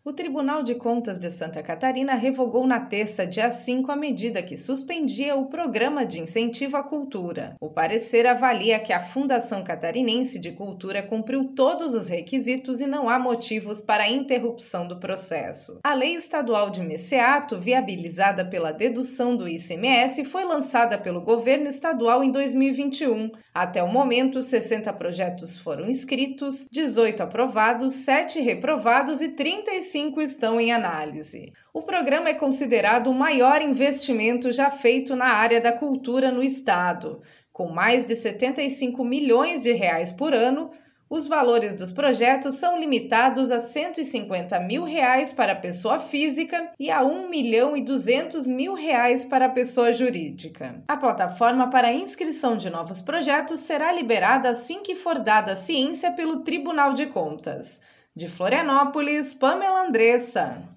O Tribunal de Contas de Santa Catarina revogou na terça, dia 5, a medida que suspendia o Programa de Incentivo à Cultura. O parecer avalia que a Fundação Catarinense de Cultura cumpriu todos os requisitos e não há motivos para a interrupção do processo. A Lei Estadual de Meceato, viabilizada pela dedução do ICMS, foi lançada pelo governo estadual em 2021. Até o momento, 60 projetos foram inscritos, 18 aprovados, 7 reprovados e 35 estão em análise. O programa é considerado o maior investimento já feito na área da cultura no estado. Com mais de 75 milhões de reais por ano, os valores dos projetos são limitados a R$ 150 mil para a pessoa física e a R$ 1.200.000 para a pessoa jurídica. A plataforma para a inscrição de novos projetos será liberada assim que for dada a ciência pelo Tribunal de Contas. De Florianópolis, Pamela Andressa.